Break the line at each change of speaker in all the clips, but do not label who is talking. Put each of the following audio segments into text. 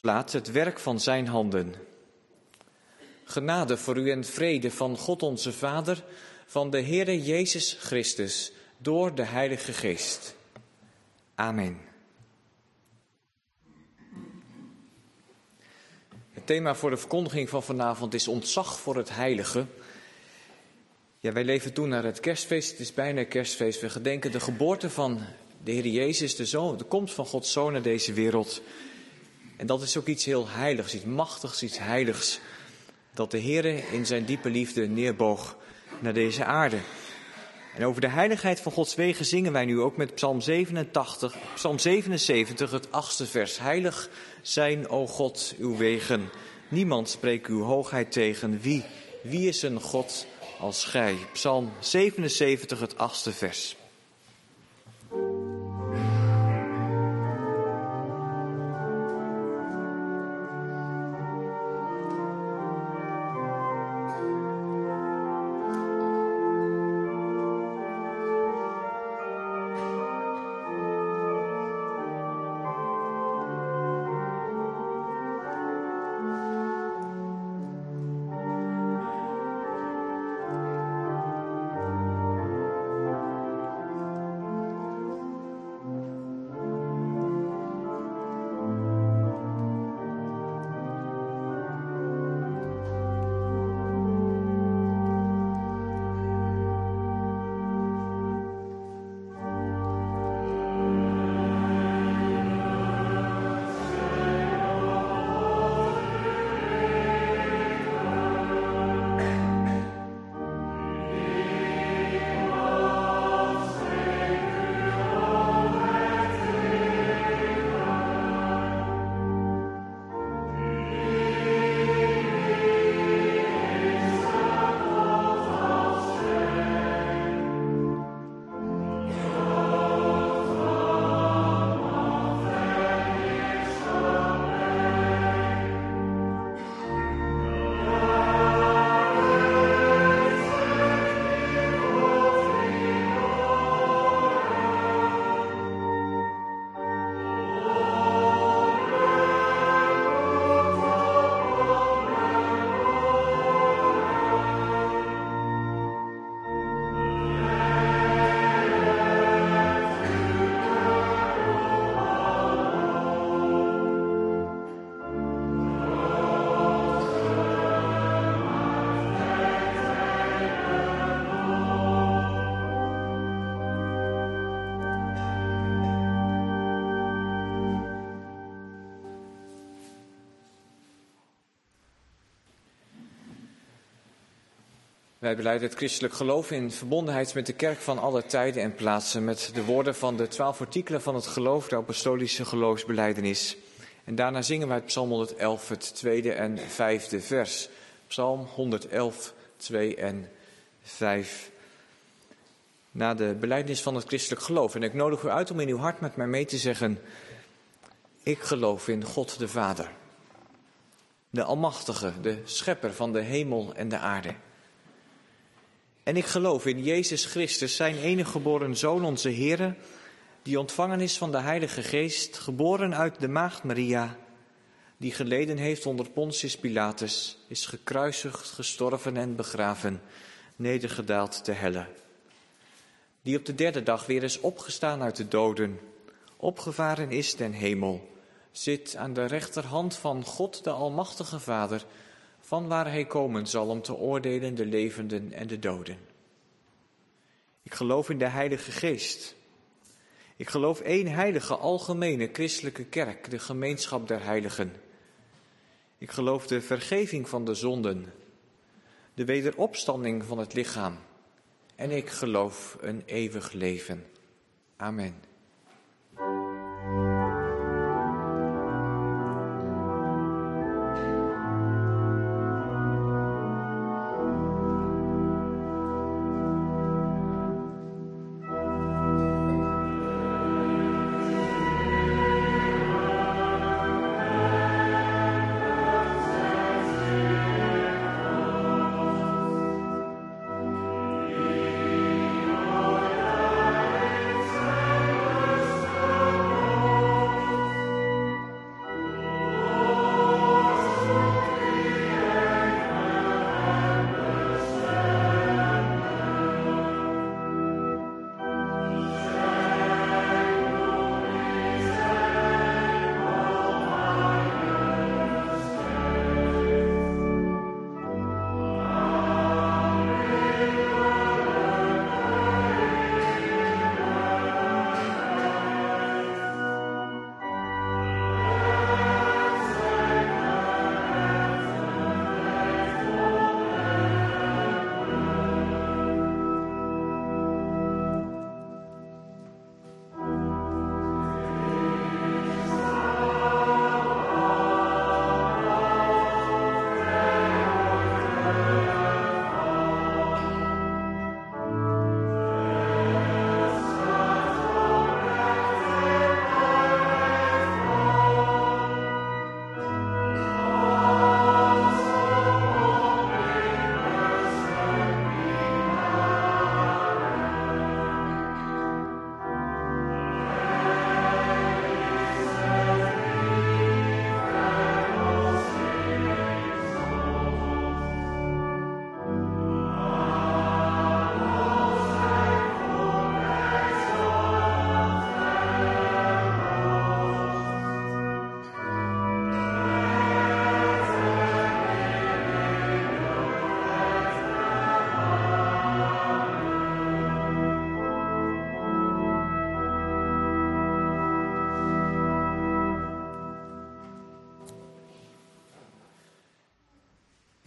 laat het werk van zijn handen. Genade voor u en vrede van God onze Vader, van de Heere Jezus Christus, door de Heilige Geest. Amen. Het thema voor de verkondiging van vanavond is ontzag voor het heilige. Ja, wij leven toe naar het kerstfeest. Het is bijna kerstfeest. We gedenken de geboorte van de Heer Jezus, de komst van Gods Zoon naar deze wereld. En dat is ook iets heel heiligs, iets machtigs, iets heiligs. Dat de Heer in zijn diepe liefde neerboog naar deze aarde. En over de heiligheid van Gods wegen zingen wij nu ook met Psalm 77, het 8e vers. Heilig zijn, o God, uw wegen. Niemand spreekt uw hoogheid tegen. Wie is een God als gij? Psalm 77, het 8e vers. Wij belijden het christelijk geloof in verbondenheid met de kerk van alle tijden en plaatsen, met de woorden van de 12 artikelen van het geloof, de apostolische geloofsbelijdenis. En daarna zingen wij het Psalm 111, het 2e en 5e vers. Psalm 111, 2 en 5. Na de belijdenis van het christelijk geloof. En ik nodig u uit om in uw hart met mij mee te zeggen: ik geloof in God de Vader, de Almachtige, de Schepper van de hemel en de aarde. En ik geloof in Jezus Christus, zijn enige geboren Zoon, onze Heere, die ontvangen is van de Heilige Geest, geboren uit de Maagd Maria, die geleden heeft onder Pontius Pilatus, is gekruisigd, gestorven en begraven, nedergedaald te helle. Die op de 3e dag weer is opgestaan uit de doden, opgevaren is ten hemel, zit aan de rechterhand van God de Almachtige Vader, van waar hij komen zal om te oordelen de levenden en de doden. Ik geloof in de Heilige Geest. Ik geloof één heilige, algemene, christelijke kerk, de gemeenschap der heiligen. Ik geloof de vergeving van de zonden, de wederopstanding van het lichaam. En ik geloof een eeuwig leven. Amen.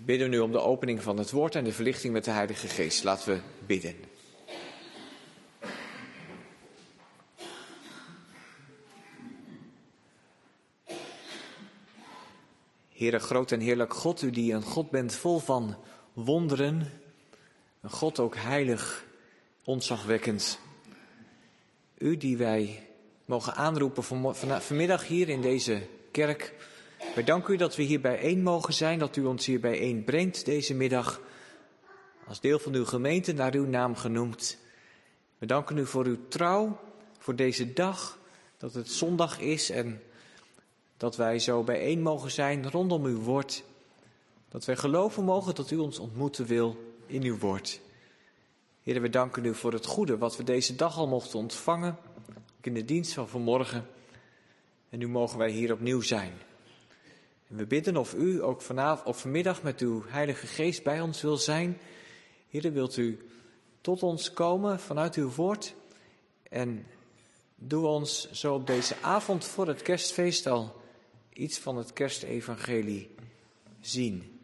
bidden we nu om de opening van het woord en de verlichting met de Heilige Geest. Laten we bidden. Heere, groot en heerlijk God, u die een God bent vol van wonderen, een God ook heilig, ontzagwekkend. U die wij mogen aanroepen vanmiddag hier in deze kerk. Wij danken u dat we hier bijeen mogen zijn, dat u ons hier bijeen brengt deze middag. Als deel van uw gemeente, naar uw naam genoemd. We danken u voor uw trouw, voor deze dag, dat het zondag is en dat wij zo bijeen mogen zijn rondom uw woord. Dat wij geloven mogen dat u ons ontmoeten wil in uw woord. Heer, we danken u voor het goede wat we deze dag al mochten ontvangen, ook in de dienst van vanmorgen. En nu mogen wij hier opnieuw zijn. En we bidden of u ook vanavond of vanmiddag met uw Heilige Geest bij ons wil zijn. Heer, wilt u tot ons komen vanuit uw woord. En doe ons zo op deze avond voor het kerstfeest al iets van het kerstevangelie zien.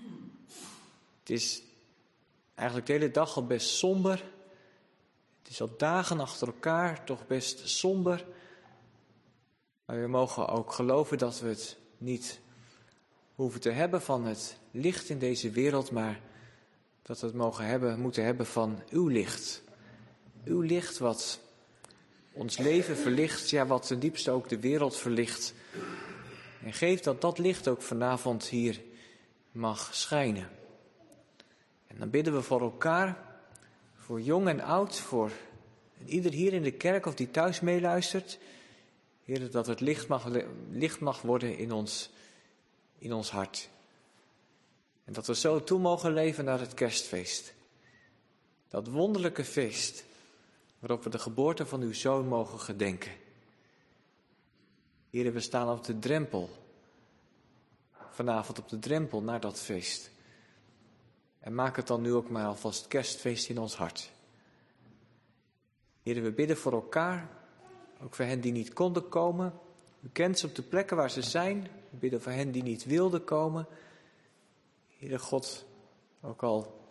Het is eigenlijk de hele dag al best somber. Het is al dagen achter elkaar toch best somber. Maar we mogen ook geloven dat we het niet hoeven te hebben van het licht in deze wereld, maar dat we het moeten hebben van uw licht. Uw licht wat ons leven verlicht, ja, wat ten diepste ook de wereld verlicht. En geef dat dat licht ook vanavond hier mag schijnen. En dan bidden we voor elkaar, voor jong en oud, voor ieder hier in de kerk of die thuis meeluistert. Heer, dat het licht mag worden in ons hart. En dat we zo toe mogen leven naar het kerstfeest. Dat wonderlijke feest waarop we de geboorte van uw Zoon mogen gedenken. Heer, we staan op de drempel. Vanavond op de drempel naar dat feest. En maak het dan nu ook maar alvast kerstfeest in ons hart. Heer, we bidden voor elkaar. Ook voor hen die niet konden komen. U kent ze op de plekken waar ze zijn. We bidden voor hen die niet wilden komen. Heere God, ook al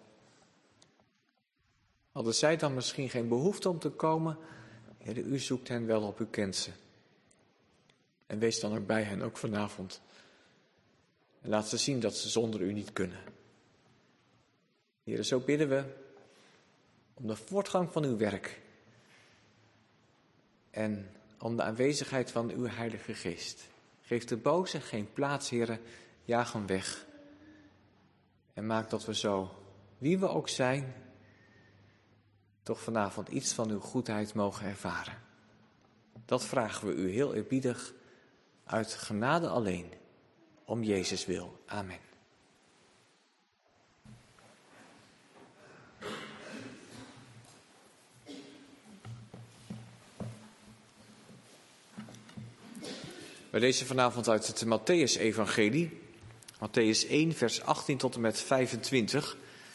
hadden zij dan misschien geen behoefte om te komen. Heere, u zoekt hen wel op, u kent ze. En wees dan ook bij hen, ook vanavond. En laat ze zien dat ze zonder u niet kunnen. Heere, zo bidden we om de voortgang van uw werk. En om de aanwezigheid van uw Heilige Geest. Geef de boze geen plaats, Heere, jaag hem weg. En maak dat we zo, wie we ook zijn, toch vanavond iets van uw goedheid mogen ervaren. Dat vragen we u heel eerbiedig, uit genade alleen, om Jezus wil. Amen. We lezen vanavond uit het Mattheüs-evangelie, Mattheüs 1, vers 18 tot en met 25.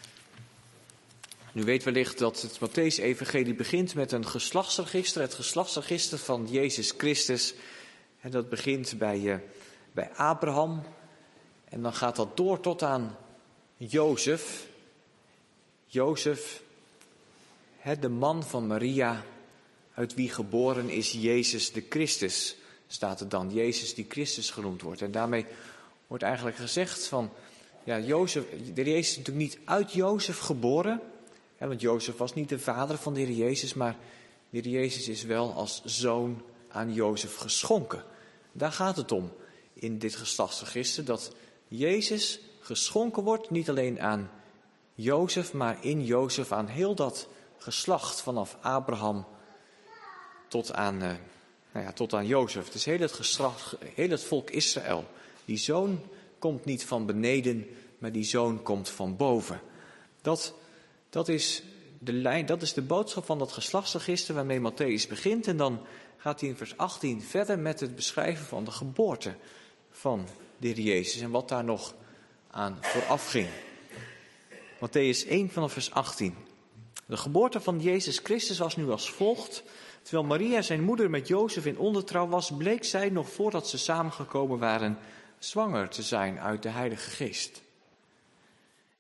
Nu weet wellicht dat het Mattheüs-evangelie begint met een geslachtsregister, het geslachtsregister van Jezus Christus. En dat begint bij Abraham en dan gaat dat door tot aan Jozef. Jozef, de man van Maria, uit wie geboren is Jezus de Christus. Staat er dan, Jezus die Christus genoemd wordt. En daarmee wordt eigenlijk gezegd van, ja, Jozef, de Heer Jezus is natuurlijk niet uit Jozef geboren. Hè, want Jozef was niet de vader van de Heer Jezus, maar de Heer Jezus is wel als zoon aan Jozef geschonken. Daar gaat het om in dit geslachtsregister, dat Jezus geschonken wordt, niet alleen aan Jozef, maar in Jozef aan heel dat geslacht vanaf Abraham tot aan Jozef. Dus heel het geslacht, heel het volk Israël. Die zoon komt niet van beneden, maar die zoon komt van boven. Dat is de boodschap van dat geslachtsregister waarmee Mattheüs begint. En dan gaat hij in vers 18 verder met het beschrijven van de geboorte van de Heer Jezus en wat daar nog aan vooraf ging. Mattheüs 1 vanaf vers 18. De geboorte van Jezus Christus was nu als volgt. Terwijl Maria zijn moeder met Jozef in ondertrouw was, bleek zij nog voordat ze samengekomen waren zwanger te zijn uit de Heilige Geest.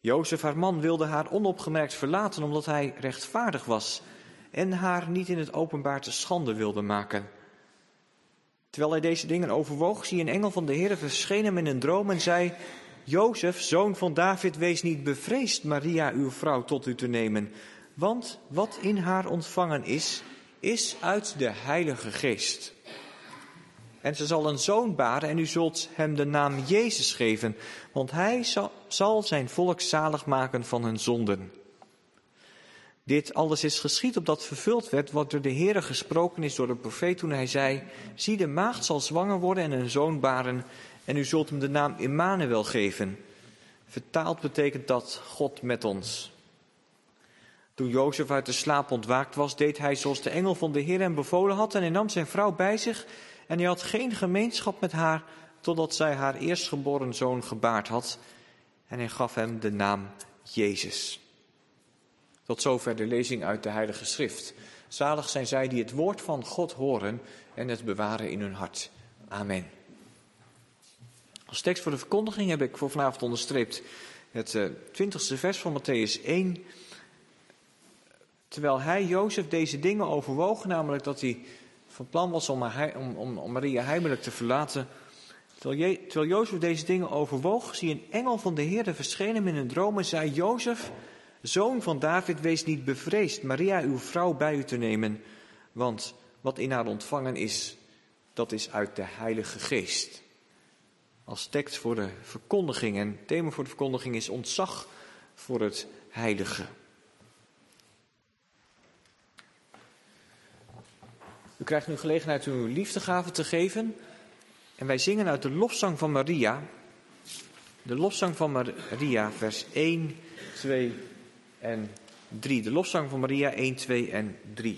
Jozef, haar man, wilde haar onopgemerkt verlaten omdat hij rechtvaardig was en haar niet in het openbaar te schande wilde maken. Terwijl hij deze dingen overwoog, zie een engel van de Heere verscheen hem in een droom en zei: Jozef, zoon van David, wees niet bevreesd Maria, uw vrouw, tot u te nemen. Want wat in haar ontvangen is uit de Heilige Geest. En ze zal een zoon baren en u zult hem de naam Jezus geven, want hij zal zijn volk zalig maken van hun zonden. Dit alles is geschied opdat vervuld werd wat door de Heere gesproken is door de profeet toen hij zei: zie, de maagd zal zwanger worden en een zoon baren en u zult hem de naam Immanuel geven. Vertaald betekent dat God met ons. Toen Jozef uit de slaap ontwaakt was, deed hij zoals de engel van de Heer hem bevolen had en hij nam zijn vrouw bij zich en hij had geen gemeenschap met haar totdat zij haar eerstgeboren zoon gebaard had en hij gaf hem de naam Jezus. Tot zover de lezing uit de Heilige Schrift. Zalig zijn zij die het woord van God horen en het bewaren in hun hart. Amen. Als tekst voor de verkondiging heb ik voor vanavond onderstreept het 20e vers van Mattheüs 1. Terwijl hij, Jozef, deze dingen overwoog, namelijk dat hij van plan was om Maria heimelijk te verlaten. Terwijl Jozef deze dingen overwoog, zie een engel van de Heer verscheen hem in een droom en zei: Jozef, zoon van David, wees niet bevreesd Maria, uw vrouw, bij u te nemen. Want wat in haar ontvangen is, dat is uit de Heilige Geest. Als tekst voor de verkondiging en thema voor de verkondiging is ontzag voor het heilige. U krijgt nu gelegenheid uw liefdegave te geven. En wij zingen uit de lofzang van Maria. De lofzang van Maria, vers 1, 2 en 3. De lofzang van Maria, 1, 2 en 3.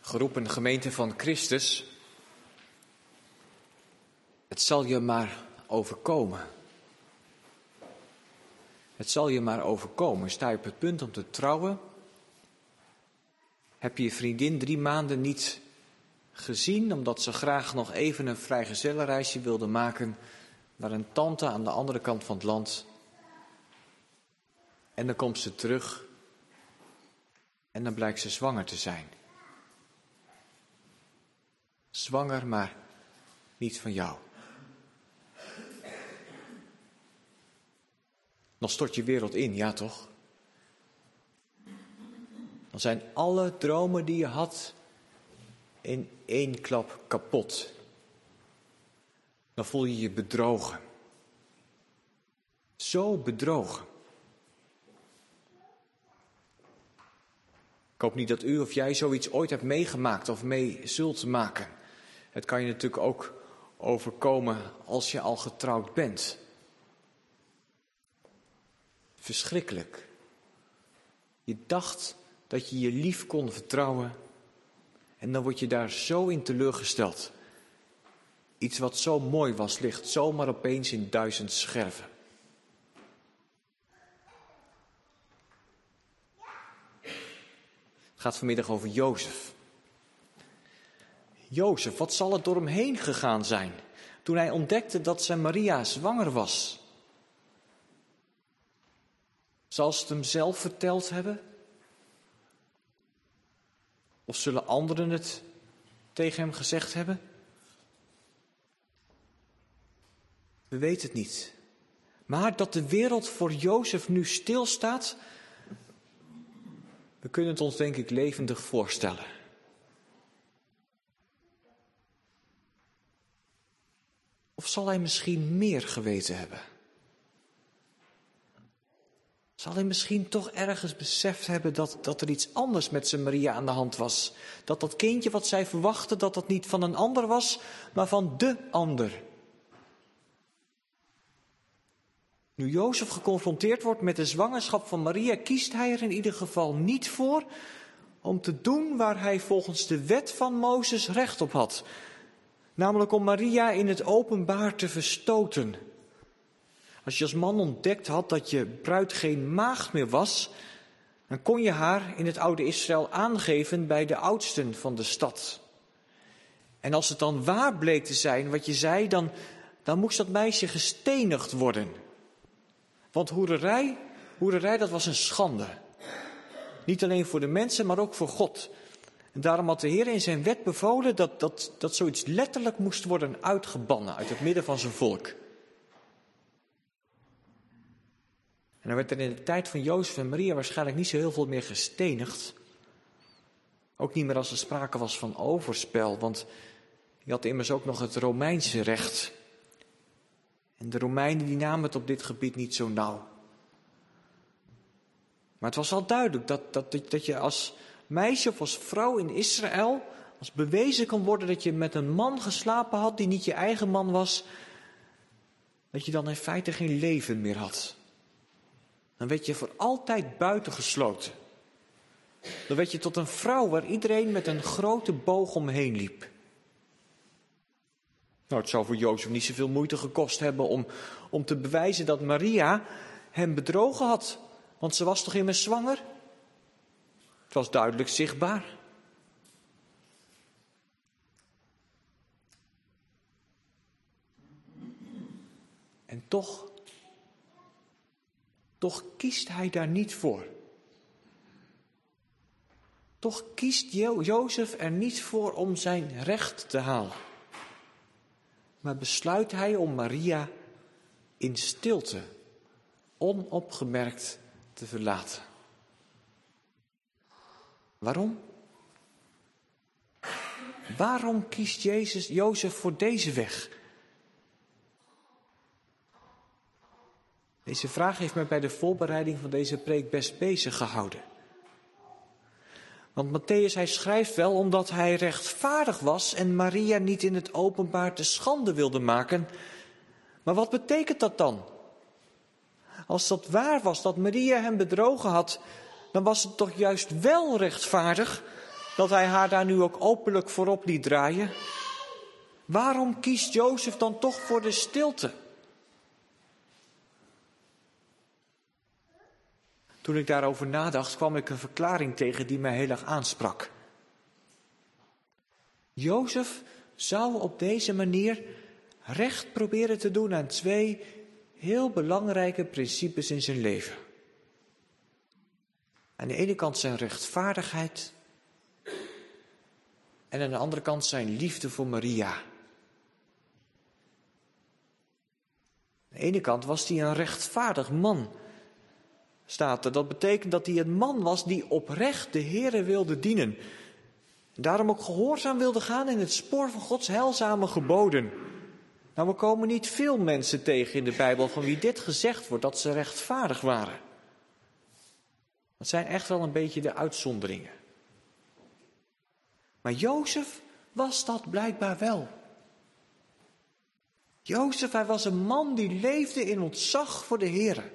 Geroepen gemeente van Christus, het zal je maar overkomen. Het zal je maar overkomen. Sta je op het punt om te trouwen? Heb je je vriendin 3 maanden niet gezien, omdat ze graag nog even een vrijgezellenreisje wilde maken naar een tante aan de andere kant van het land. En dan komt ze terug en dan blijkt ze zwanger te zijn. Zwanger, maar niet van jou. Dan stort je wereld in, ja toch? Dan zijn alle dromen die je had in 1 klap kapot. Dan voel je je bedrogen. Zo bedrogen. Ik hoop niet dat u of jij zoiets ooit hebt meegemaakt of mee zult maken. Het kan je natuurlijk ook overkomen als je al getrouwd bent. Verschrikkelijk. Je dacht dat je je lief kon vertrouwen en dan word je daar zo in teleurgesteld. Iets wat zo mooi was, ligt zomaar opeens in 1000 scherven. Het gaat vanmiddag over Jozef. Jozef, wat zal er door hem heen gegaan zijn toen hij ontdekte dat zijn Maria zwanger was? Zal ze het hem zelf verteld hebben? Of zullen anderen het tegen hem gezegd hebben? We weten het niet. Maar dat de wereld voor Jozef nu stilstaat, we kunnen het ons denk ik levendig voorstellen. Of zal hij misschien meer geweten hebben? Zal hij misschien toch ergens beseft hebben dat er iets anders met zijn Maria aan de hand was? Dat dat kindje wat zij verwachtte, dat dat niet van een ander was, maar van de ander. Nu Jozef geconfronteerd wordt met de zwangerschap van Maria, kiest hij er in ieder geval niet voor om te doen waar hij volgens de wet van Mozes recht op had. Namelijk om Maria in het openbaar te verstoten. Als je als man ontdekt had dat je bruid geen maagd meer was, dan kon je haar in het oude Israël aangeven bij de oudsten van de stad. En als het dan waar bleek te zijn wat je zei, dan moest dat meisje gestenigd worden. Want hoererij, dat was een schande. Niet alleen voor de mensen, maar ook voor God. En daarom had de Heer in zijn wet bevolen dat zoiets letterlijk moest worden uitgebannen uit het midden van zijn volk. En dan werd er in de tijd van Jozef en Maria waarschijnlijk niet zo heel veel meer gestenigd. Ook niet meer als er sprake was van overspel, want je had immers ook nog het Romeinse recht. En de Romeinen die namen het op dit gebied niet zo nauw. Maar het was al duidelijk dat je als meisje of als vrouw in Israël, als bewezen kon worden dat je met een man geslapen had die niet je eigen man was, dat je dan in feite geen leven meer had. Dan werd je voor altijd buitengesloten. Dan werd je tot een vrouw waar iedereen met een grote boog omheen liep. Nou, het zou voor Jozef niet zoveel moeite gekost hebben om te bewijzen dat Maria hem bedrogen had. Want ze was toch immers zwanger? Het was duidelijk zichtbaar. En toch kiest hij daar niet voor. Toch kiest Jozef er niet voor om zijn recht te halen. Maar besluit hij om Maria in stilte, onopgemerkt te verlaten. Waarom? Waarom kiest Jozef voor deze weg? Deze vraag heeft mij bij de voorbereiding van deze preek best bezig gehouden. Want Mattheüs, hij schrijft wel omdat hij rechtvaardig was en Maria niet in het openbaar te schande wilde maken. Maar wat betekent dat dan? Als dat waar was dat Maria hem bedrogen had, dan was het toch juist wel rechtvaardig dat hij haar daar nu ook openlijk voorop liet draaien? Waarom kiest Jozef dan toch voor de stilte? Toen ik daarover nadacht, kwam ik een verklaring tegen die mij heel erg aansprak. Jozef zou op deze manier recht proberen te doen aan 2 heel belangrijke principes in zijn leven. Aan de ene kant zijn rechtvaardigheid en aan de andere kant zijn liefde voor Maria. Aan de ene kant was hij een rechtvaardig man, staat er. Dat betekent dat hij een man was die oprecht de Heere wilde dienen. En daarom ook gehoorzaam wilde gaan in het spoor van Gods heilzame geboden. Nou, we komen niet veel mensen tegen in de Bijbel van wie dit gezegd wordt, dat ze rechtvaardig waren. Dat zijn echt wel een beetje de uitzonderingen. Maar Jozef was dat blijkbaar wel. Jozef, hij was een man die leefde in ontzag voor de Heere.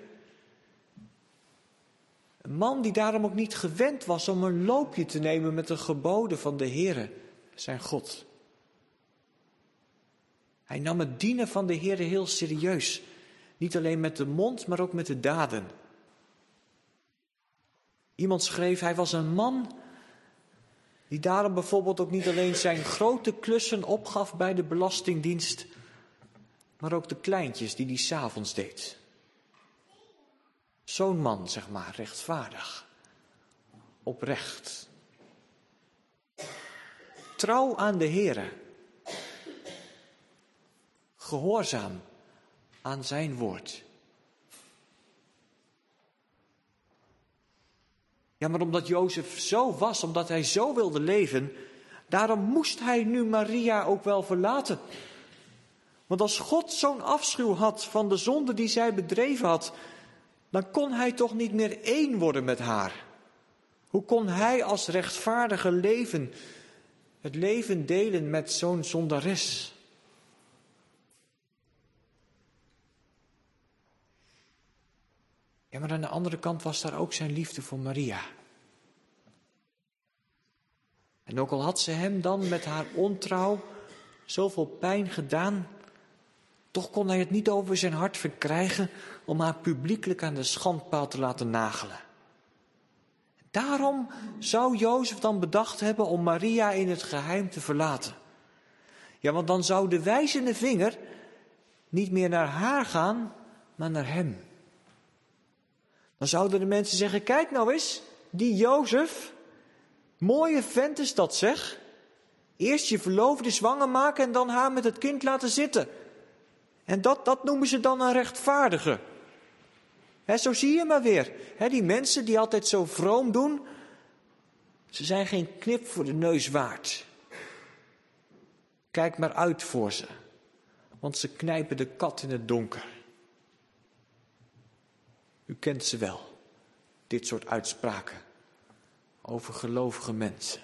Een man die daarom ook niet gewend was om een loopje te nemen met de geboden van de Heere, zijn God. Hij nam het dienen van de Heere heel serieus. Niet alleen met de mond, maar ook met de daden. Iemand schreef, hij was een man die daarom bijvoorbeeld ook niet alleen zijn grote klussen opgaf bij de Belastingdienst, maar ook de kleintjes die hij 's avonds deed. Zo'n man, zeg maar, rechtvaardig, oprecht. Trouw aan de Heere. Gehoorzaam aan zijn woord. Ja, maar omdat Jozef zo was, omdat hij zo wilde leven, daarom moest hij nu Maria ook wel verlaten. Want als God zo'n afschuw had van de zonde die zij bedreven had, dan kon hij toch niet meer één worden met haar. Hoe kon hij als rechtvaardige leven het leven delen met zo'n zondares? Ja, maar aan de andere kant was daar ook zijn liefde voor Maria. En ook al had ze hem dan met haar ontrouw zoveel pijn gedaan, toch kon hij het niet over zijn hart verkrijgen om haar publiekelijk aan de schandpaal te laten nagelen. Daarom zou Jozef dan bedacht hebben om Maria in het geheim te verlaten. Ja, want dan zou de wijzende vinger niet meer naar haar gaan, maar naar hem. Dan zouden de mensen zeggen, kijk nou eens, die Jozef, mooie vent is dat zeg. Eerst je verloofde zwanger maken en dan haar met het kind laten zitten. En dat noemen ze dan een rechtvaardige. Zo zie je maar weer. Die mensen die altijd zo vroom doen, ze zijn geen knip voor de neus waard. Kijk maar uit voor ze, want ze knijpen de kat in het donker. U kent ze wel, dit soort uitspraken over gelovige mensen.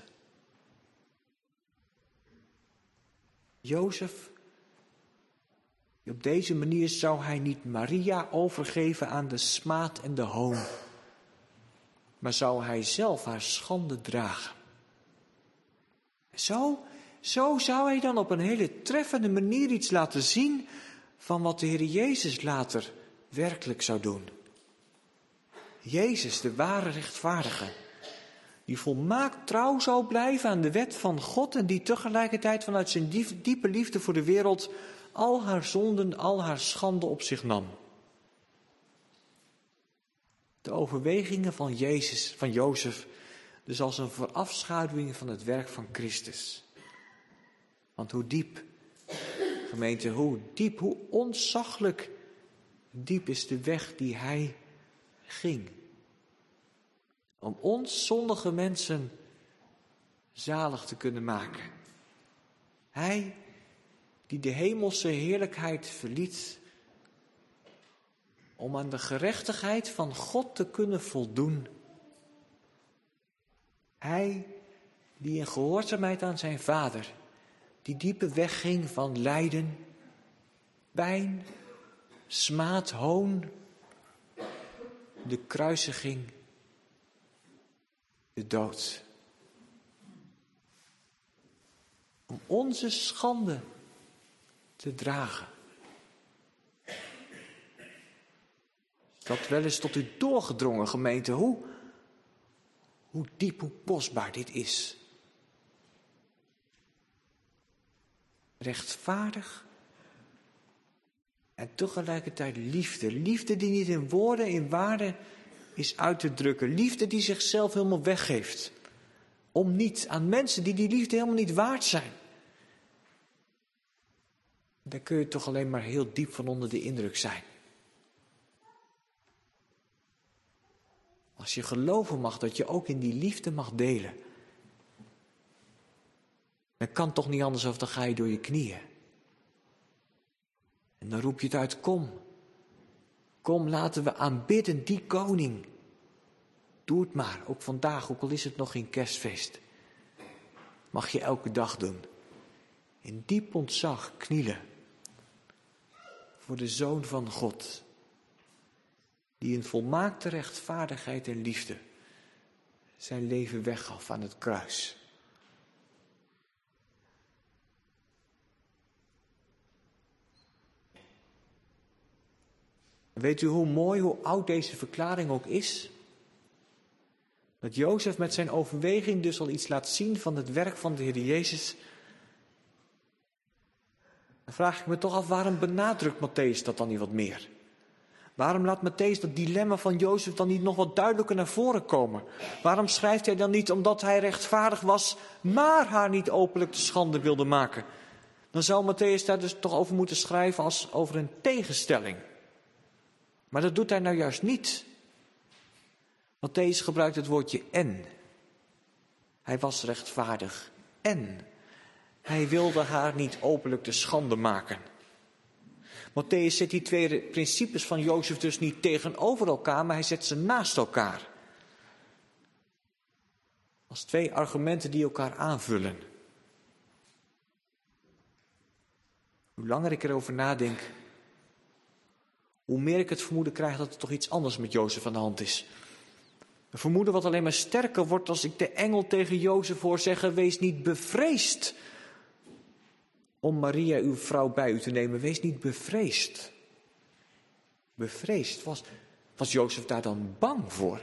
Jozef, op deze manier zou hij niet Maria overgeven aan de smaad en de hoon, maar zou hij zelf haar schande dragen. Zo zou hij dan op een hele treffende manier iets laten zien van wat de Heer Jezus later werkelijk zou doen. Jezus, de ware rechtvaardige, die volmaakt trouw zou blijven aan de wet van God en die tegelijkertijd vanuit zijn diepe liefde voor de wereld al haar zonden, al haar schande op zich nam. De overwegingen van Jozef, dus als een voorafschaduwing van het werk van Christus. Want hoe diep, gemeente, hoe diep, hoe ontzaglijk diep is de weg die hij ging. Om ons zondige mensen zalig te kunnen maken. Hij die de hemelse heerlijkheid verliet om aan de gerechtigheid van God te kunnen voldoen. Hij die in gehoorzaamheid aan zijn Vader die diepe weg ging van lijden, pijn, smaad, hoon, de kruisiging, de dood. Om onze schande te dragen. Is dat wel eens tot u doorgedrongen, gemeente? Hoe diep, hoe kostbaar dit is. Rechtvaardig en tegelijkertijd liefde. Liefde die niet in woorden, in waarden is uit te drukken. Liefde die zichzelf helemaal weggeeft. Om niet aan mensen die liefde helemaal niet waard zijn. Daar kun je toch alleen maar heel diep van onder de indruk zijn. Als je geloven mag dat je ook in die liefde mag delen. Dan kan toch niet anders of dan ga je door je knieën. En dan roep je het uit, kom. Kom, laten we aanbidden die koning. Doe het maar, ook vandaag, ook al is het nog geen kerstfeest. Mag je elke dag doen. In diep ontzag knielen. Voor de Zoon van God. Die in volmaakte rechtvaardigheid en liefde zijn leven weggaf aan het kruis. Weet u hoe mooi, hoe oud deze verklaring ook is? Dat Jozef met zijn overweging dus al iets laat zien van het werk van de Heer Jezus. Dan vraag ik me toch af, waarom benadrukt Mattheüs dat dan niet wat meer? Waarom laat Mattheüs dat dilemma van Jozef dan niet nog wat duidelijker naar voren komen? Waarom schrijft hij dan niet omdat hij rechtvaardig was, maar haar niet openlijk te schande wilde maken? Dan zou Mattheüs daar dus toch over moeten schrijven als over een tegenstelling. Maar dat doet hij nou juist niet. Mattheüs gebruikt het woordje en. Hij was rechtvaardig en hij wilde haar niet openlijk te schande maken. Mattheüs zet die twee principes van Jozef dus niet tegenover elkaar, maar hij zet ze naast elkaar. Als twee argumenten die elkaar aanvullen. Hoe langer ik erover nadenk, hoe meer ik het vermoeden krijg dat er toch iets anders met Jozef aan de hand is. Een vermoeden wat alleen maar sterker wordt als ik de engel tegen Jozef hoor zeggen, wees niet bevreesd om Maria, uw vrouw, bij u te nemen. Wees niet bevreesd. Bevreesd. Was Jozef daar dan bang voor?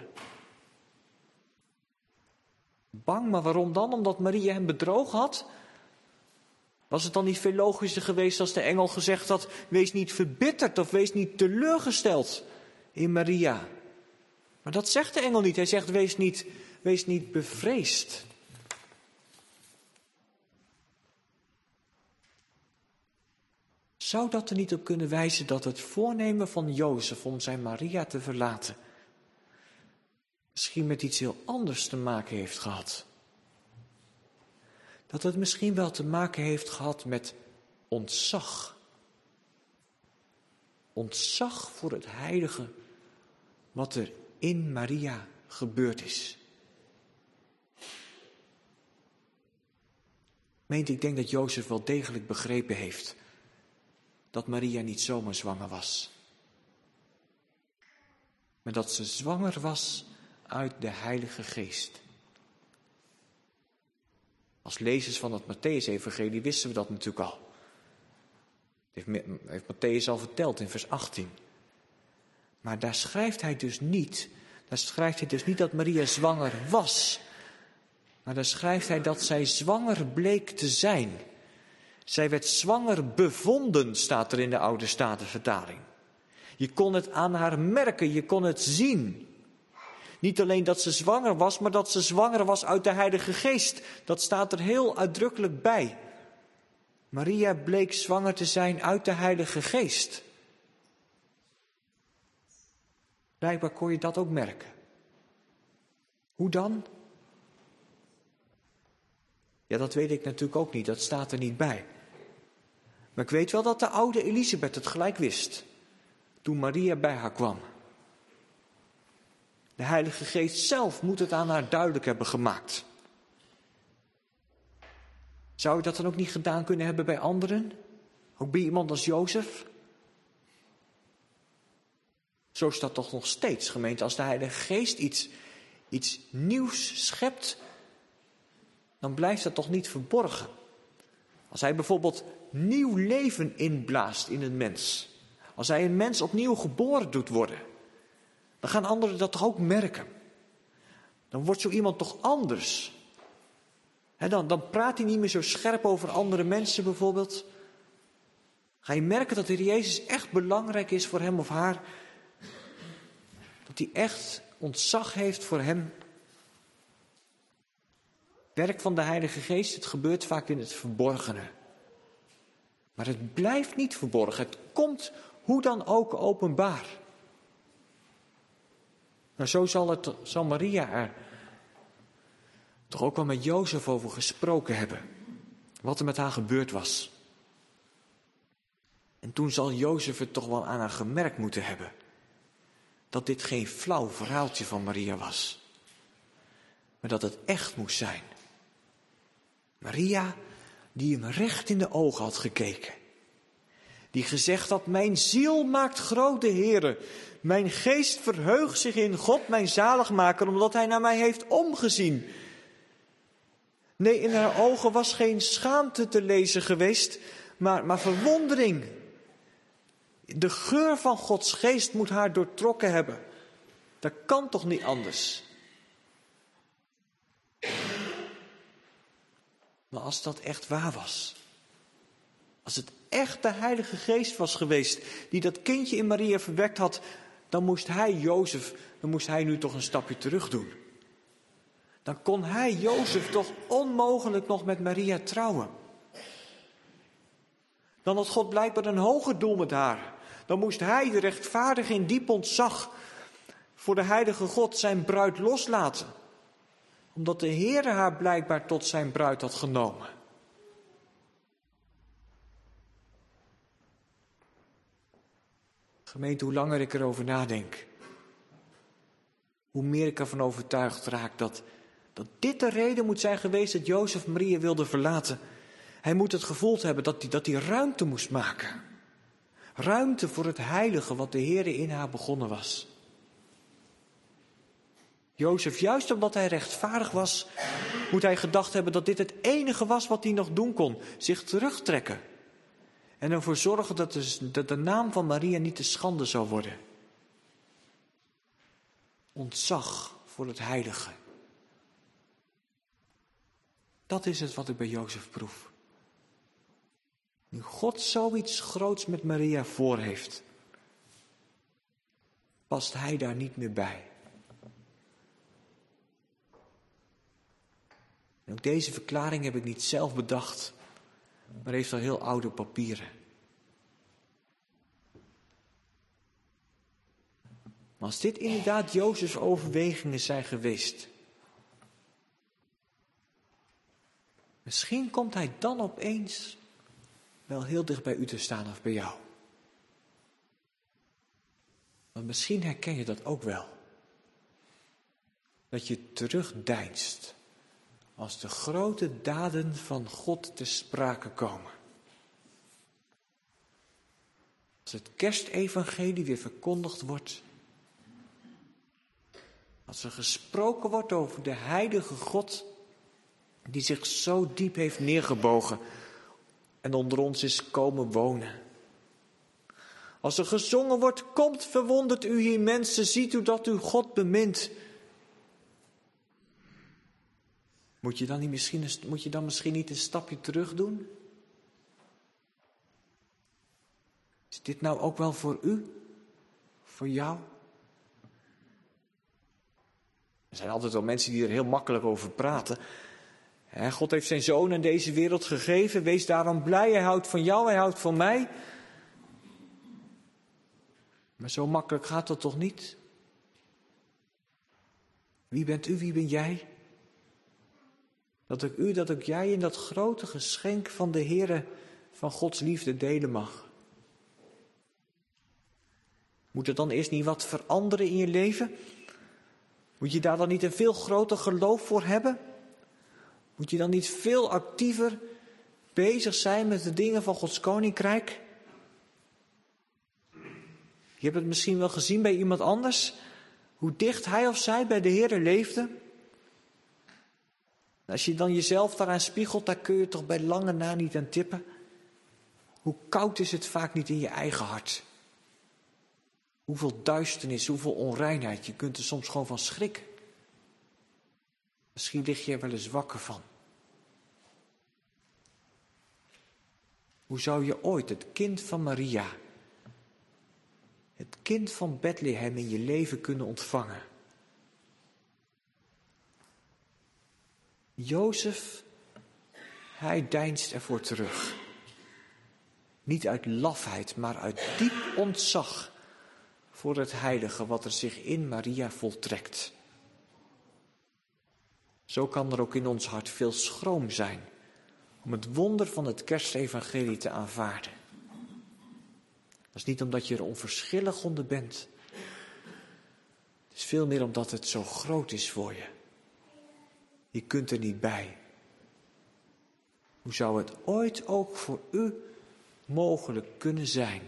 Bang, maar waarom dan? Omdat Maria hem bedrogen had? Was het dan niet veel logischer geweest als de engel gezegd had, wees niet verbitterd of wees niet teleurgesteld in Maria? Maar dat zegt de engel niet. Hij zegt, wees niet bevreesd. Zou dat er niet op kunnen wijzen dat het voornemen van Jozef om zijn Maria te verlaten misschien met iets heel anders te maken heeft gehad? Dat het misschien wel te maken heeft gehad met ontzag. Ontzag voor het heilige wat er in Maria gebeurd is. Ik denk dat Jozef wel degelijk begrepen heeft dat Maria niet zomaar zwanger was. Maar dat ze zwanger was uit de Heilige Geest. Als lezers van het Mattheüs-evangelie wisten we dat natuurlijk al. Dat heeft Mattheüs al verteld in vers 18. Maar daar schrijft hij dus niet dat Maria zwanger was. Maar daar schrijft hij dat zij zwanger bleek te zijn. Zij werd zwanger bevonden, staat er in de Oude Statenvertaling. Je kon het aan haar merken, je kon het zien. Niet alleen dat ze zwanger was, maar dat ze zwanger was uit de Heilige Geest. Dat staat er heel uitdrukkelijk bij. Maria bleek zwanger te zijn uit de Heilige Geest. Blijkbaar kon je dat ook merken. Hoe dan? Ja, dat weet ik natuurlijk ook niet, dat staat er niet bij. Maar ik weet wel dat de oude Elisabeth het gelijk wist, toen Maria bij haar kwam. De Heilige Geest zelf moet het aan haar duidelijk hebben gemaakt. Zou je dat dan ook niet gedaan kunnen hebben bij anderen? Ook bij iemand als Jozef? Zo is dat toch nog steeds, gemeente. Als de Heilige Geest iets nieuws schept, dan blijft dat toch niet verborgen. Als hij bijvoorbeeld nieuw leven inblaast in een mens. Als hij een mens opnieuw geboren doet worden. Dan gaan anderen dat toch ook merken. Dan wordt zo iemand toch anders. Dan praat hij niet meer zo scherp over andere mensen bijvoorbeeld. Ga je merken dat de Heer Jezus echt belangrijk is voor hem of haar. Dat hij echt ontzag heeft voor hem. Werk van de Heilige Geest, het gebeurt vaak in het verborgene. Maar het blijft niet verborgen. Het komt hoe dan ook openbaar. Nou, zo zal Maria er toch ook wel met Jozef over gesproken hebben. Wat er met haar gebeurd was. En toen zal Jozef het toch wel aan haar gemerkt moeten hebben. Dat dit geen flauw verhaaltje van Maria was. Maar dat het echt moest zijn. Maria, die hem recht in de ogen had gekeken. Die gezegd had, mijn ziel maakt groot de Heere. Mijn geest verheugt zich in God, mijn zaligmaker, omdat hij naar mij heeft omgezien. Nee, in haar ogen was geen schaamte te lezen geweest, maar verwondering. De geur van Gods geest moet haar doortrokken hebben. Dat kan toch niet anders? Maar als dat echt waar was. Als het echt de Heilige Geest was geweest die dat kindje in Maria verwekt had, dan moest hij, Jozef, nu toch een stapje terug doen. Dan kon hij, Jozef, toch onmogelijk nog met Maria trouwen. Dan had God blijkbaar een hoger doel met haar. Dan moest hij, de rechtvaardige in diep ontzag, voor de heilige God zijn bruid loslaten. Omdat de Heere haar blijkbaar tot zijn bruid had genomen. Gemeente, hoe langer ik erover nadenk, hoe meer ik ervan overtuigd raak dat dit de reden moet zijn geweest dat Jozef Maria wilde verlaten. Hij moet het gevoeld hebben dat hij ruimte moest maken. Ruimte voor het heilige wat de Heere in haar begonnen was. Jozef, juist omdat hij rechtvaardig was, moet hij gedacht hebben dat dit het enige was wat hij nog doen kon. Zich terugtrekken. En ervoor zorgen dat de naam van Maria niet te schande zou worden. Ontzag voor het heilige. Dat is het wat ik bij Jozef proef. Nu God zoiets groots met Maria voor heeft, past hij daar niet meer bij. En ook deze verklaring heb ik niet zelf bedacht, maar heeft al heel oude papieren. Maar als dit inderdaad Jozefs overwegingen zijn geweest, misschien komt hij dan opeens wel heel dicht bij u te staan of bij jou. Want misschien herken je dat ook wel. Dat je terugdeinst als de grote daden van God te sprake komen. Als het kerstevangelie weer verkondigd wordt. Als er gesproken wordt over de heilige God die zich zo diep heeft neergebogen en onder ons is komen wonen. Als er gezongen wordt, komt, verwondert u hier mensen, ziet u dat u God bemint. Moet je dan misschien niet een stapje terug doen? Is dit nou ook wel voor u? Voor jou? Er zijn altijd wel mensen die er heel makkelijk over praten. God heeft zijn zoon aan deze wereld gegeven. Wees daarom blij. Hij houdt van jou, hij houdt van mij. Maar zo makkelijk gaat dat toch niet? Wie bent u, wie ben jij? Dat ik u, dat ik jij in dat grote geschenk van de Heere, van Gods liefde delen mag. Moet er dan eerst niet wat veranderen in je leven? Moet je daar dan niet een veel groter geloof voor hebben? Moet je dan niet veel actiever bezig zijn met de dingen van Gods koninkrijk? Je hebt het misschien wel gezien bij iemand anders, hoe dicht hij of zij bij de Heere leefde. Als je dan jezelf daaraan spiegelt, daar kun je toch bij lange na niet aan tippen. Hoe koud is het vaak niet in je eigen hart? Hoeveel duisternis, hoeveel onreinheid. Je kunt er soms gewoon van schrikken. Misschien lig je er wel eens wakker van. Hoe zou je ooit het kind van Maria, het kind van Bethlehem in je leven kunnen ontvangen? Jozef, hij deinst ervoor terug. Niet uit lafheid, maar uit diep ontzag voor het heilige wat er zich in Maria voltrekt. Zo kan er ook in ons hart veel schroom zijn om het wonder van het kerstevangelie te aanvaarden. Dat is niet omdat je er onverschillig onder bent. Het is veel meer omdat het zo groot is voor je. Je kunt er niet bij. Hoe zou het ooit ook voor u mogelijk kunnen zijn?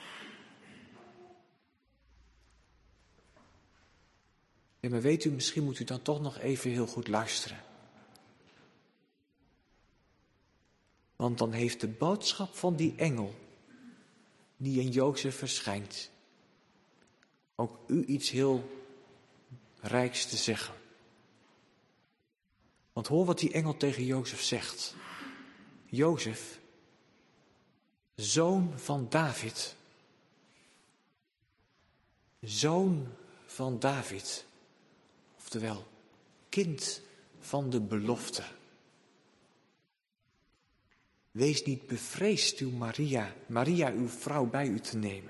Ja, maar weet u, misschien moet u dan toch nog even heel goed luisteren. Want dan heeft de boodschap van die engel, die in Jozef verschijnt, ook u iets heel rijks te zeggen. Want hoor wat die engel tegen Jozef zegt. Jozef, zoon van David. Zoon van David. Oftewel, kind van de belofte. Wees niet bevreesd uw Maria uw vrouw bij u te nemen.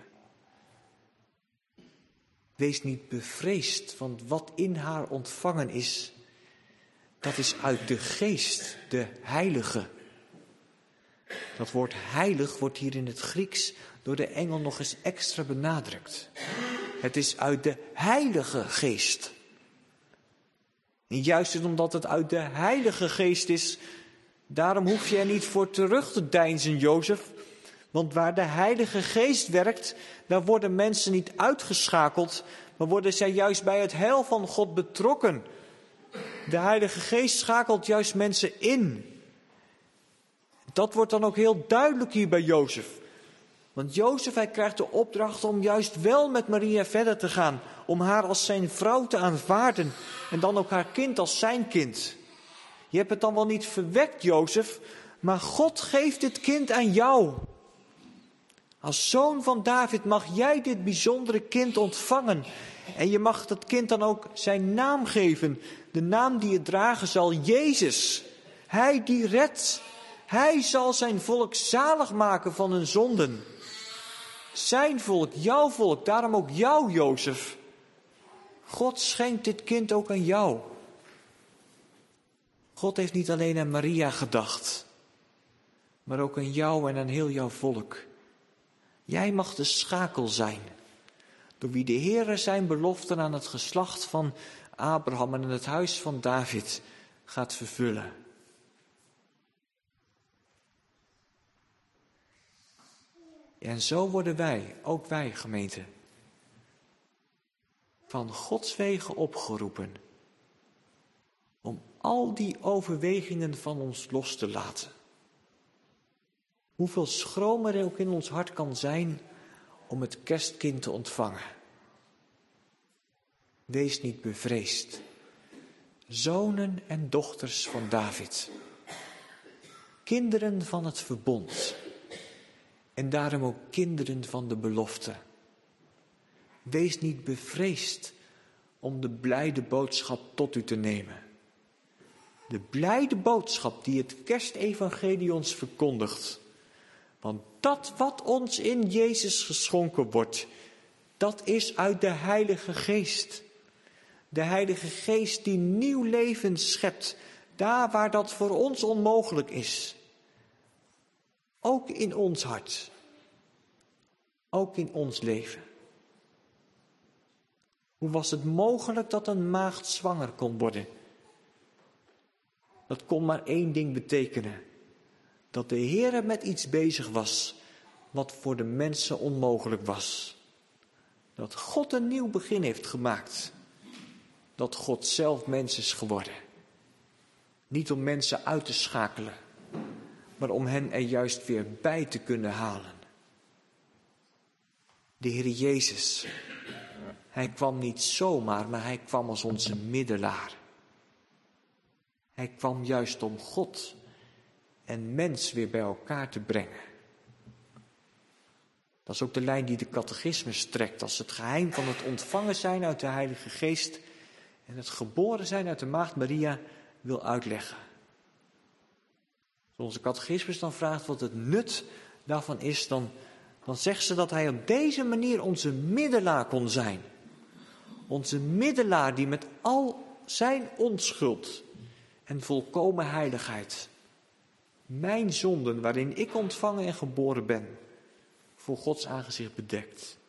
Wees niet bevreesd, want wat in haar ontvangen is, dat is uit de geest, de heilige. Dat woord heilig wordt hier in het Grieks door de engel nog eens extra benadrukt. Het is uit de heilige geest. En juist omdat het uit de heilige geest is, daarom hoef je er niet voor terug te deinzen, Jozef. Want waar de heilige geest werkt, daar worden mensen niet uitgeschakeld, maar worden zij juist bij het heil van God betrokken. De heilige geest schakelt juist mensen in. Dat wordt dan ook heel duidelijk hier bij Jozef. Want Jozef, hij krijgt de opdracht om juist wel met Maria verder te gaan. Om haar als zijn vrouw te aanvaarden. En dan ook haar kind als zijn kind. Je hebt het dan wel niet verwekt, Jozef. Maar God geeft dit kind aan jou. Als zoon van David mag jij dit bijzondere kind ontvangen. En je mag dat kind dan ook zijn naam geven. De naam die het dragen zal, Jezus. Hij die redt. Hij zal zijn volk zalig maken van hun zonden. Zijn volk, jouw volk, daarom ook jou, Jozef. God schenkt dit kind ook aan jou. God heeft niet alleen aan Maria gedacht, maar ook aan jou en aan heel jouw volk. Jij mag de schakel zijn, door wie de Heere zijn beloften aan het geslacht van Abraham en het huis van David gaat vervullen. En zo worden wij, ook wij gemeente, van Gods wegen opgeroepen om al die overwegingen van ons los te laten. Hoeveel schroom er ook in ons hart kan zijn om het kerstkind te ontvangen. Wees niet bevreesd. Zonen en dochters van David. Kinderen van het verbond. En daarom ook kinderen van de belofte. Wees niet bevreesd om de blijde boodschap tot u te nemen. De blijde boodschap die het kerstevangelie ons verkondigt. Want dat wat ons in Jezus geschonken wordt, dat is uit de Heilige Geest. De Heilige Geest die nieuw leven schept, daar waar dat voor ons onmogelijk is. Ook in ons hart. Ook in ons leven. Hoe was het mogelijk dat een maagd zwanger kon worden? Dat kon maar één ding betekenen. Dat de Heere met iets bezig was wat voor de mensen onmogelijk was. Dat God een nieuw begin heeft gemaakt. Dat God zelf mens is geworden. Niet om mensen uit te schakelen, maar om hen er juist weer bij te kunnen halen. De Heer Jezus, hij kwam niet zomaar, maar hij kwam als onze middelaar. Hij kwam juist om God en mens weer bij elkaar te brengen. Dat is ook de lijn die de catechismus trekt als het geheim van het ontvangen zijn uit de Heilige Geest en het geboren zijn uit de Maagd Maria wil uitleggen. Als onze catechismus dan vraagt wat het nut daarvan is, dan zegt ze dat hij op deze manier onze middelaar kon zijn. Onze middelaar die met al zijn onschuld en volkomen heiligheid mijn zonden, waarin ik ontvangen en geboren ben, voor Gods aangezicht bedekt.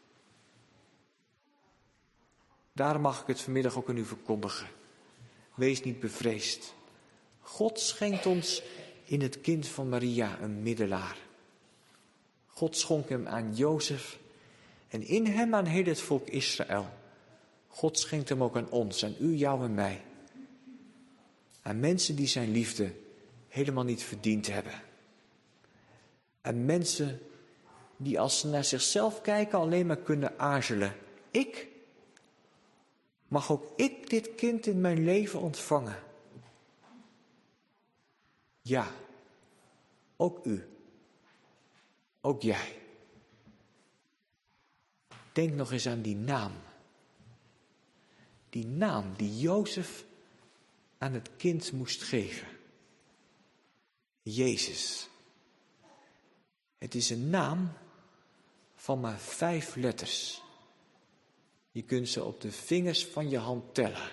Daarom mag ik het vanmiddag ook aan u verkondigen. Wees niet bevreesd. God schenkt ons in het kind van Maria een middelaar. God schonk hem aan Jozef en in hem aan heel het volk Israël. God schenkt hem ook aan ons, aan u, jou en mij. Aan mensen die zijn liefde helemaal niet verdiend hebben. Aan mensen die als ze naar zichzelf kijken alleen maar kunnen aarzelen. Mag ook ik dit kind in mijn leven ontvangen? Ja, ook u. Ook jij. Denk nog eens aan die naam. Die naam die Jozef aan het kind moest geven. Jezus. Het is een naam van maar 5 letters. Je kunt ze op de vingers van je hand tellen.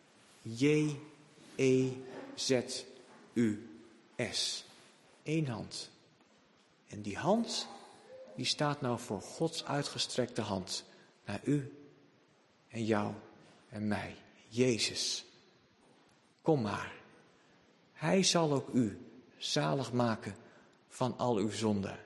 J-E-Z-U-S. 1 hand. En die hand, die staat nou voor Gods uitgestrekte hand. Naar u en jou en mij. Jezus. Kom maar. Hij zal ook u zalig maken van al uw zonden.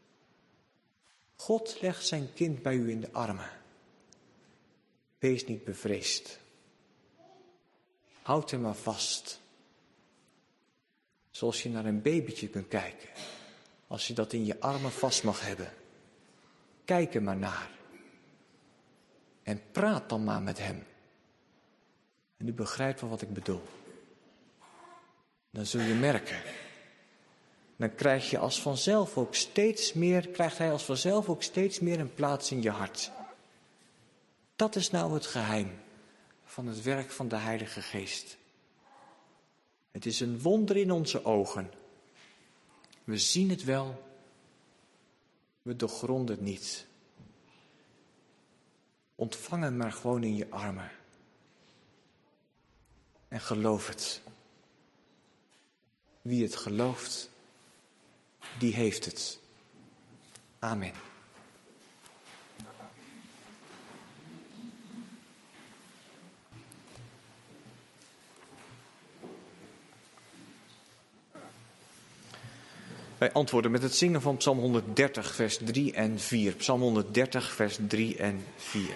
God legt zijn kind bij u in de armen. Wees niet bevreesd. Houd hem maar vast. Zoals je naar een babytje kunt kijken. Als je dat in je armen vast mag hebben. Kijk er maar naar. En praat dan maar met hem. En u begrijpt wel wat ik bedoel. Dan zul je merken. Dan krijgt hij als vanzelf ook steeds meer een plaats in je hart. Dat is nou het geheim van het werk van de Heilige Geest. Het is een wonder in onze ogen. We zien het wel, we doorgronden het niet. Ontvang hem maar gewoon in je armen. En geloof het. Wie het gelooft, die heeft het. Amen. Wij antwoorden met het zingen van Psalm 130, vers 3 en 4. Psalm 130, vers 3 en 4.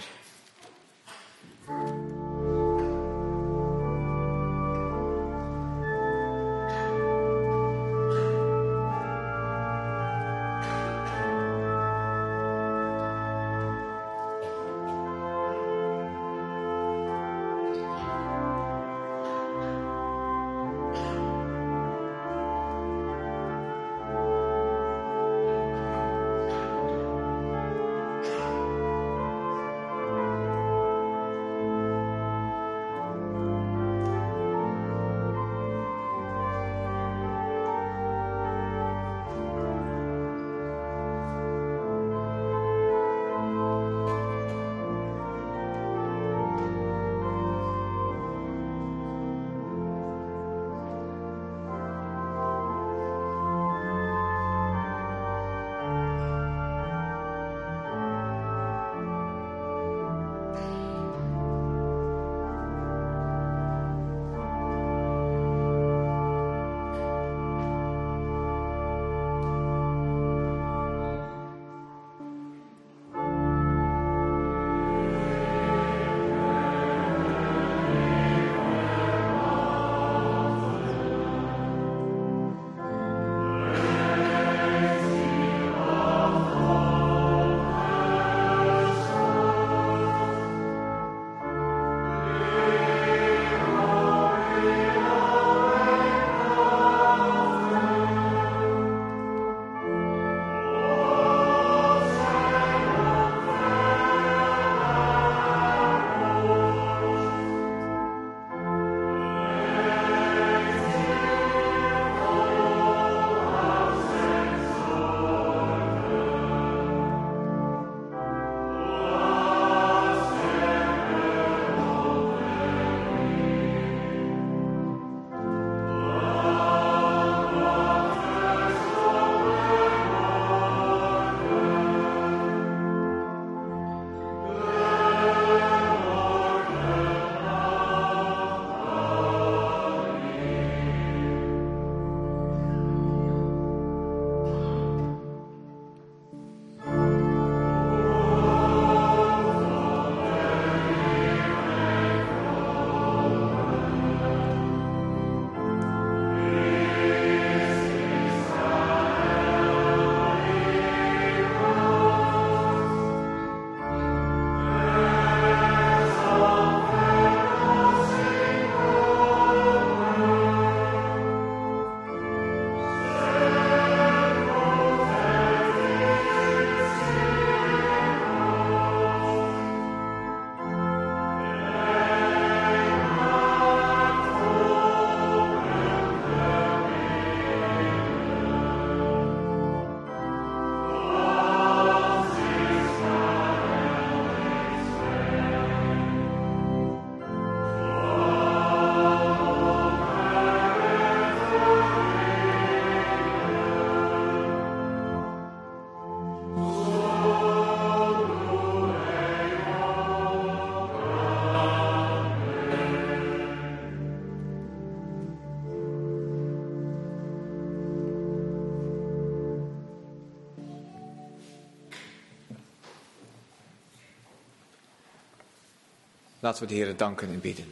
Laten we de Heere danken en bidden.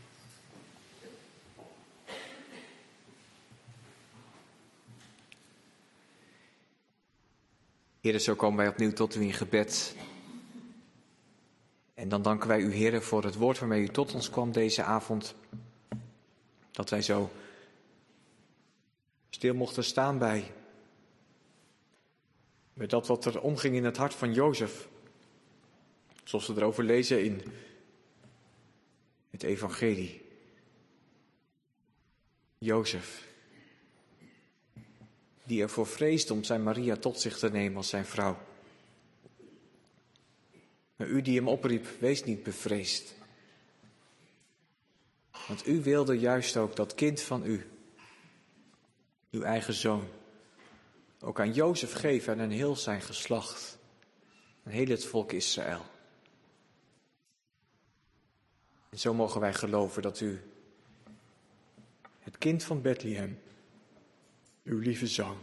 Heere, zo komen wij opnieuw tot u in gebed. En dan danken wij u, Heere, voor het woord waarmee u tot ons kwam deze avond. Dat wij zo stil mochten staan bij dat wat er omging in het hart van Jozef. Zoals we erover lezen in het evangelie. Jozef, die ervoor vreesde om zijn Maria tot zich te nemen als zijn vrouw. Maar u die hem opriep, wees niet bevreesd. Want u wilde juist ook dat kind van u, uw eigen zoon, ook aan Jozef geven en aan heel zijn geslacht, aan heel het volk Israël. En zo mogen wij geloven dat u het kind van Bethlehem, uw lieve zoon,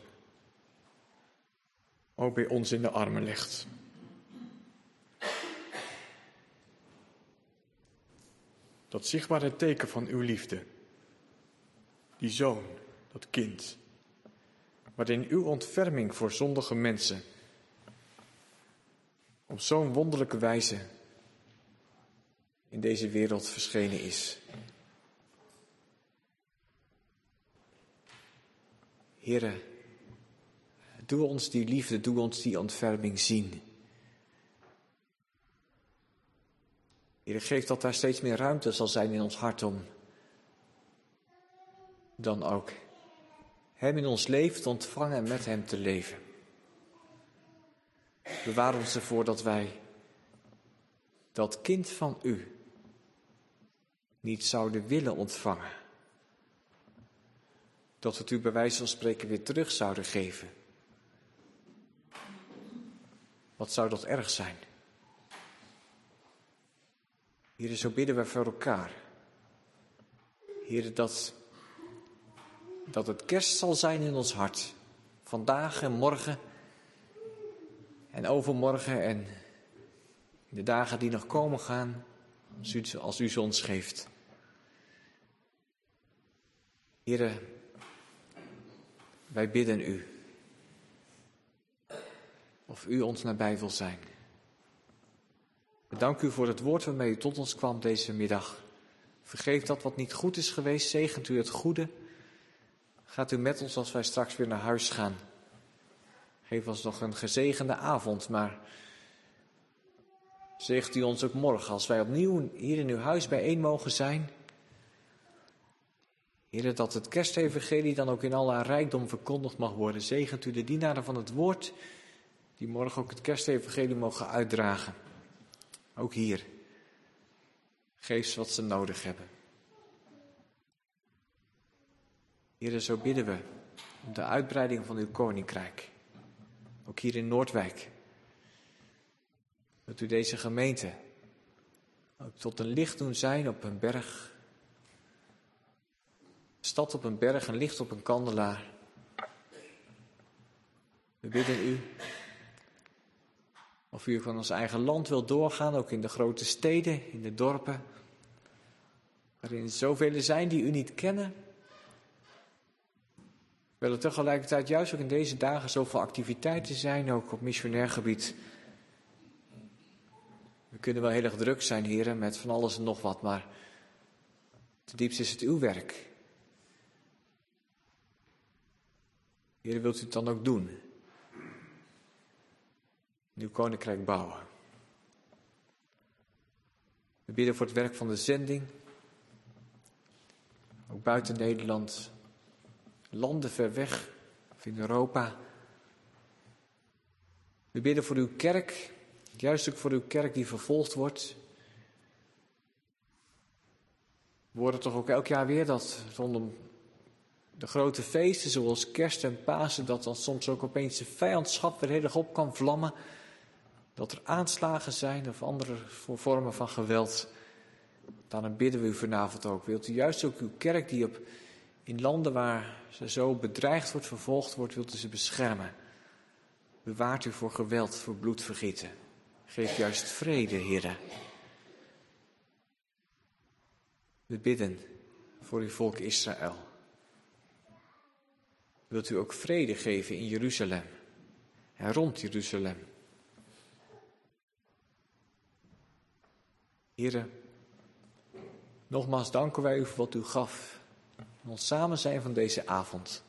ook bij ons in de armen legt. Dat zichtbare teken van uw liefde, die zoon, dat kind, waarin uw ontferming voor zondige mensen op zo'n wonderlijke wijze in deze wereld verschenen is. Heere, doe ons die liefde, doe ons die ontferming zien. Heere, geef dat daar steeds meer ruimte zal zijn in ons hart om dan ook hem in ons leven te ontvangen en met hem te leven. Bewaar ons ervoor dat wij dat kind van u niet zouden willen ontvangen. Dat we het u bij wijze van spreken weer terug zouden geven. Wat zou dat erg zijn? Heere, zo bidden we voor elkaar. Heere, dat het kerst zal zijn in ons hart. Vandaag en morgen en overmorgen en in de dagen die nog komen gaan, als u ze ons geeft. Heere, wij bidden u of u ons nabij wil zijn. Bedank u voor het woord waarmee u tot ons kwam deze middag. Vergeef dat wat niet goed is geweest, zegent u het goede. Gaat u met ons als wij straks weer naar huis gaan. Geef ons nog een gezegende avond, maar zegent u ons ook morgen als wij opnieuw hier in uw huis bijeen mogen zijn. Heere, dat het kerstevangelie dan ook in al haar rijkdom verkondigd mag worden. Zegent u de dienaren van het woord, die morgen ook het kerstevangelie mogen uitdragen. Ook hier. Geef ze wat ze nodig hebben. Heere, zo bidden we om de uitbreiding van uw koninkrijk. Ook hier in Noordwijk. Dat u deze gemeente ook tot een licht doen zijn op een berg. Stad op een berg, een licht op een kandelaar. We bidden u of u van ons eigen land wilt doorgaan, ook in de grote steden, in de dorpen, waarin zoveel zijn die u niet kennen. Terwijl er tegelijkertijd juist ook in deze dagen zoveel activiteiten zijn, ook op missionair gebied. We kunnen wel heel erg druk zijn, heren, met van alles en nog wat, maar ten diepste is het uw werk. Heren, wilt u het dan ook doen? Uw koninkrijk bouwen. We bidden voor het werk van de zending. Ook buiten Nederland. Landen ver weg. Of in Europa. We bidden voor uw kerk. Juist ook voor uw kerk die vervolgd wordt. We horen toch ook elk jaar weer dat rondom de grote feesten zoals kerst en Pasen, dat dan soms ook opeens de vijandschap weer heel erg op kan vlammen. Dat er aanslagen zijn of andere vormen van geweld. Daarom bidden we u vanavond ook. Wilt u juist ook uw kerk die in landen waar ze zo bedreigd wordt, vervolgd wordt, wilt u ze beschermen. Bewaart u voor geweld, voor bloedvergieten. Geef juist vrede, Heere. We bidden voor uw volk Israël. Wilt u ook vrede geven in Jeruzalem en rond Jeruzalem? Here, nogmaals danken wij u voor wat u gaf. Ons samen zijn van deze avond.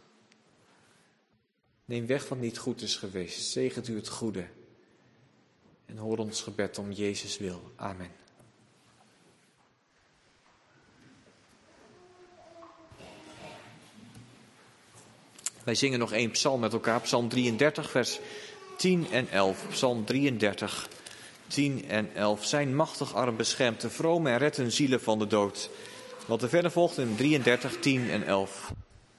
Neem weg wat niet goed is geweest. Zegent u het goede. En hoor ons gebed om Jezus wil. Amen. Wij zingen nog 1 psalm met elkaar. Psalm 33, vers 10 en 11. Psalm 33, 10 en 11. Zijn machtig arm beschermt de vrome en redt hun zielen van de dood. Wat er verder volgt in 33, 10 en 11.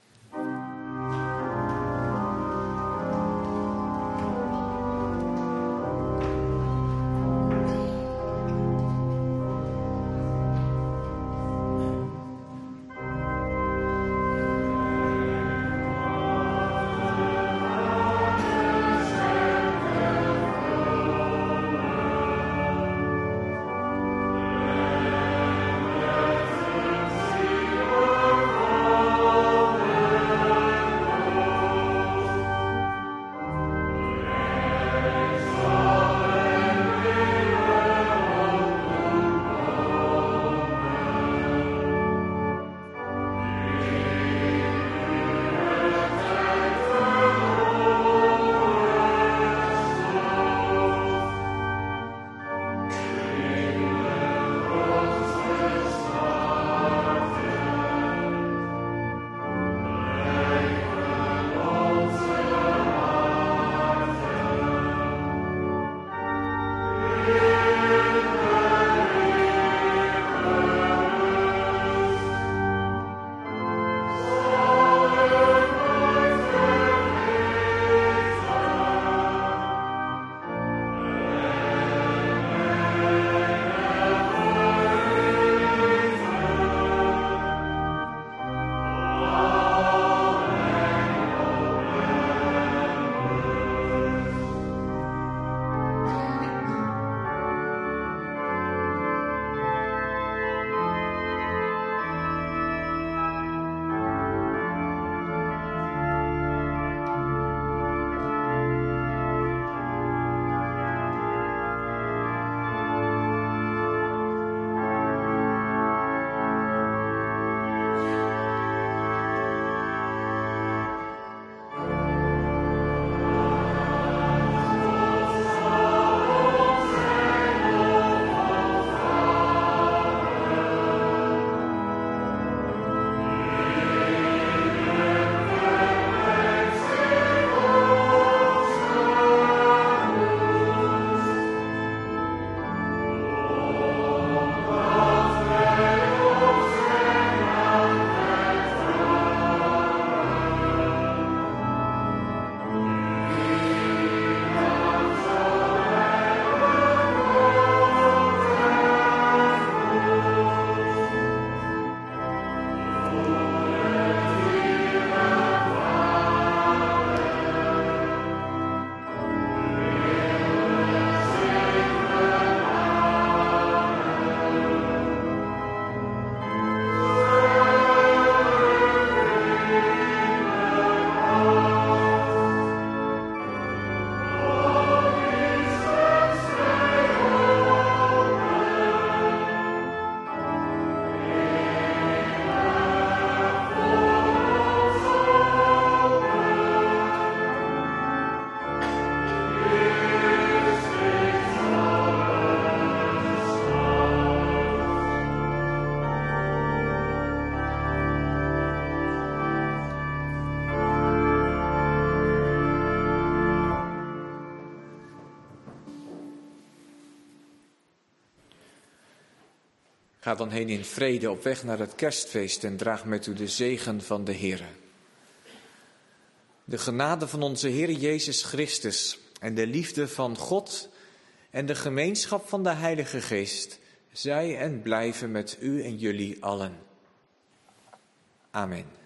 Ga dan heen in vrede op weg naar het kerstfeest en draag met u de zegen van de Heere. De genade van onze Heer Jezus Christus en de liefde van God en de gemeenschap van de Heilige Geest zij en blijven met u en jullie allen. Amen.